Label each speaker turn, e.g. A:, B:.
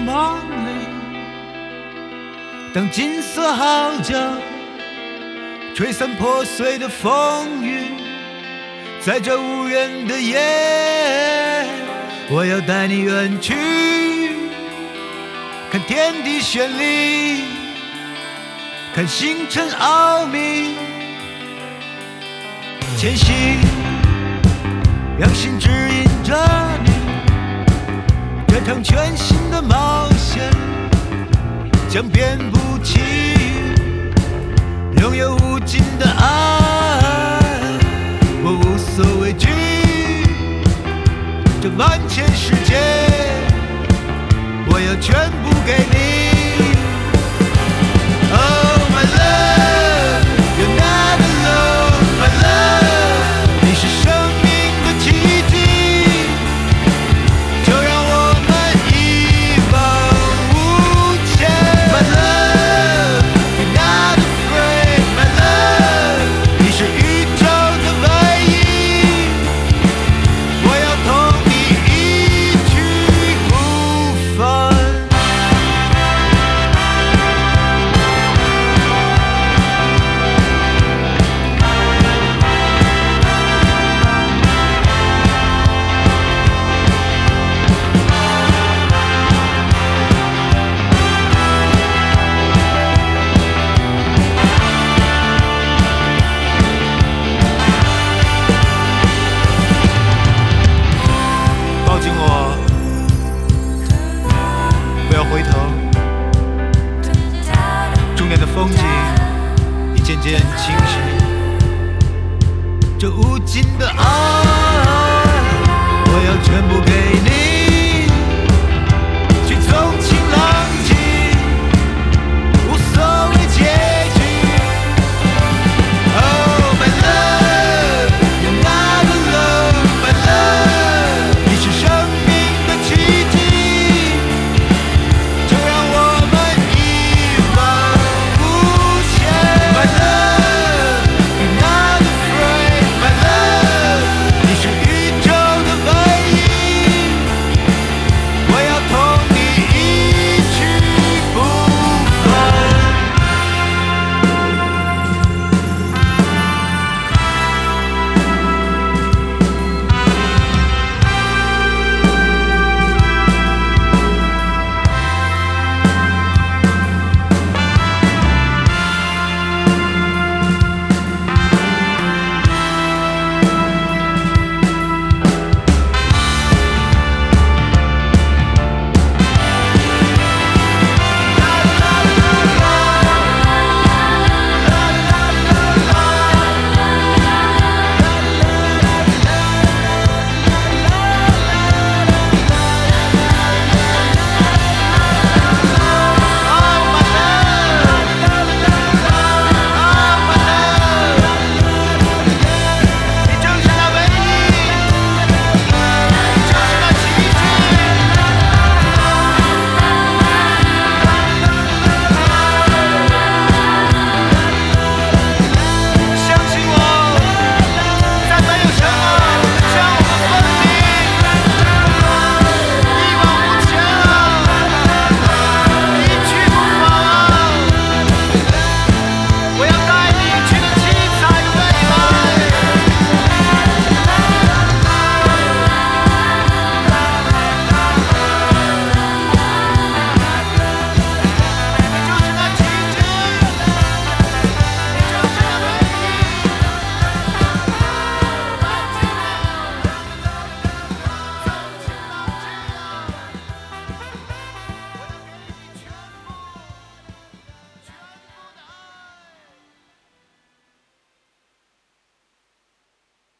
A: 梦里，当金色号角吹散破碎的风雨，在这无人的夜，我要带你远去，看天地绚丽，看星辰奥秘，前行，让心指引着你，这场全新的冒险将遍布奇遇，拥有无尽的爱，我无所畏惧，这万千世界我要全部给你。 Oh my love, you're not alone, my love， 你是生命的奇迹，就让我们一往无前。My love, you're not afraid, my love， 你是宇宙的唯一，我要同你一去不返。 抱紧我，不要回头。中年的风景已渐渐清晰，这无尽的爱，我要全部给